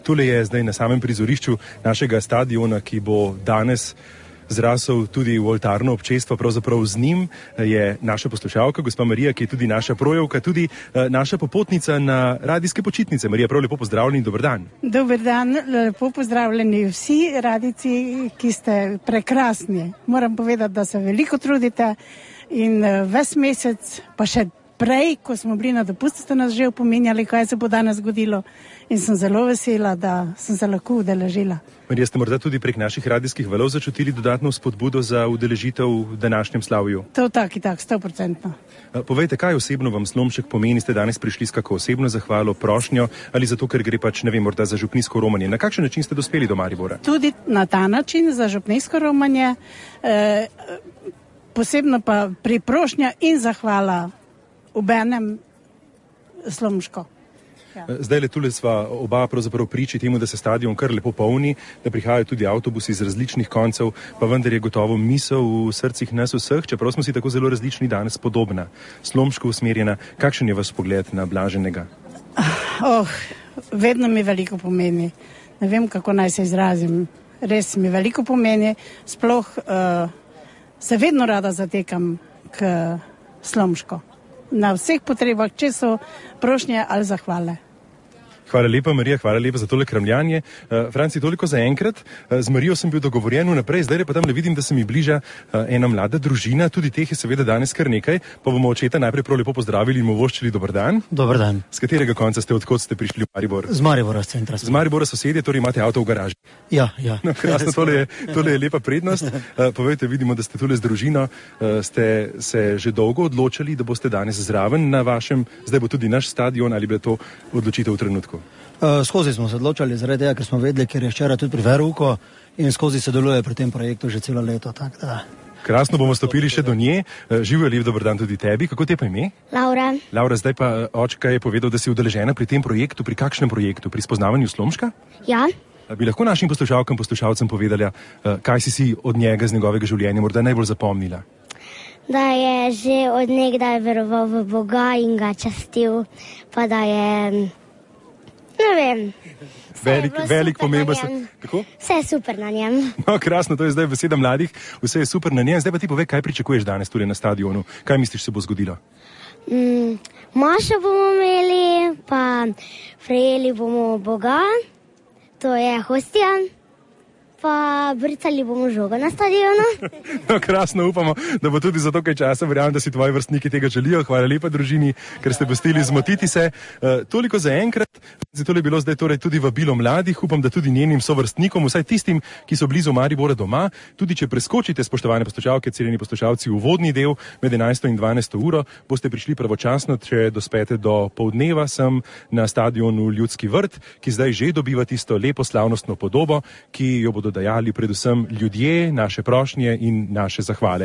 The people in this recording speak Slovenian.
Tole je zdaj na samem prizorišču našega stadiona, ki bo danes zrasel tudi v oltarno občestvo. Pravzaprav z njim je naša poslušalka, gospa Marija, ki je tudi naša projevka, tudi naša popotnica na radijske počitnice. Marija, prav lepo pozdravljeni in dober dan. Dober dan, lepo pozdravljeni vsi radijci, ki ste prekrasni. Moram povedati, da se veliko trudite in ves mesec, pa še prej, ko smo bili na dopustu, ste nas že opominjali, kaj se bo danes zgodilo, in sem zelo vesela, da sem se lahko udeležila. Marija, ste morda tudi prek naših radijskih valov začutili dodatno spodbudo za udeležitev v današnjem slavju? To tak, 100%. Povejte, kaj osebno vam Slomšek pomeni? Ste danes prišli s kako osebno zahvalo, prošnjo ali zato, ker gre pač, ne vem, morda za župnijsko romanje? Na kakšen način ste dospeli do Maribora? Tudi na ta način, za župnijsko romanje, posebno pa priprošnja in zahvala obenem Slomško. Ja. Zdaj le tule sva oba pravzaprav priči temu, da se stadion kar lepo polni, da prihajajo tudi avtobusi iz različnih koncev, pa vendar je gotovo misel v srcih nas vseh, čeprav smo si tako zelo različni, danes podobna, Slomško usmerjena. Kakšen je vaš pogled na Blaženega? Vedno mi veliko pomeni. Ne vem, kako naj se izrazim. Res mi veliko pomeni. Sploh se vedno rada zatekam k Slomško. Na vseh potrebah, če so prošnje ali zahvale. Hvala lepa, Marija, hvala lepa za tole kramljanje. Franci, toliko za enkrat. Z Marijo sem bil dogovorjen vnaprej, zdaj pa tam le vidim, da se mi bliža ena mlada družina, tudi teh je seveda danes kar nekaj, pa bomo očeta najprej prav lepo pozdravili in mu voščili dober dan. Dober dan. Z katerega konca ste, odkot ste prišli v Maribor? Z Maribora, z centra. Z Maribora sosedje, torej imate avto v garaži. Ja. No, krasno, tole je lepa prednost. Povejte, vidimo, da ste tule z družino, ste se že dolgo odločili, da boste danes zraven na vašem, zdaj bo tudi naš stadion, ali bi to odločitev v trenutku? Skozi smo se odločali zaradi tega, ker smo vedeli, ker je včeraj tudi pri Veruko in skozi sodeluje pri tem projektu že celo leto. Krasno, bomo stopili še do nje. Živijo, lep dober dan tudi tebi. Kako te pa ime? Laura. Laura, zdaj pa očka je povedal, da si udeležena pri tem projektu. Pri kakšnem projektu? Pri spoznavanju Slomška? Ja. Bi lahko našim poslušalcem povedala, kaj si od njega, z njegovega življenja morda najbolj zapomnila? Da je že od nekdaj veroval v Boga in ga častil, pa da je... Ne vem. Velik pomemben. Kako? Vse je super na njem. No, krasno, to je zdaj beseda mladih. Vse je super na njem. Zdaj pa ti povej, kaj pričakuješ danes tudi na stadionu. Kaj misliš, se bo zgodilo? Mašo bomo imeli, pa prejeli bomo Boga, to je hostija, pa bricali bomo žogo na stadionu. No, krasno, upamo, da bo tudi za to kaj časa. Verjamem, da si tvoji vrstniki tega želijo. Hvala lepa družini, ker ste pustili zmotiti se. Toliko za enkrat. Zato je bilo zdaj torej tudi vabilo mladih. Upam, da tudi njenim sovrstnikom, vsaj tistim, ki so blizu Maribora doma, tudi če preskočite, spoštovane poslušalke, cenjeni poslušalci, uvodni del med 11. in 12. uro, boste prišli pravočasno, če dospete do poldneva sem na stadionu Ljudski vrt, ki zdaj že dobiva tisto lepo slavnostno podobo, ki jo bodo dajali predvsem ljudje, naše prošnje in naše zahvale.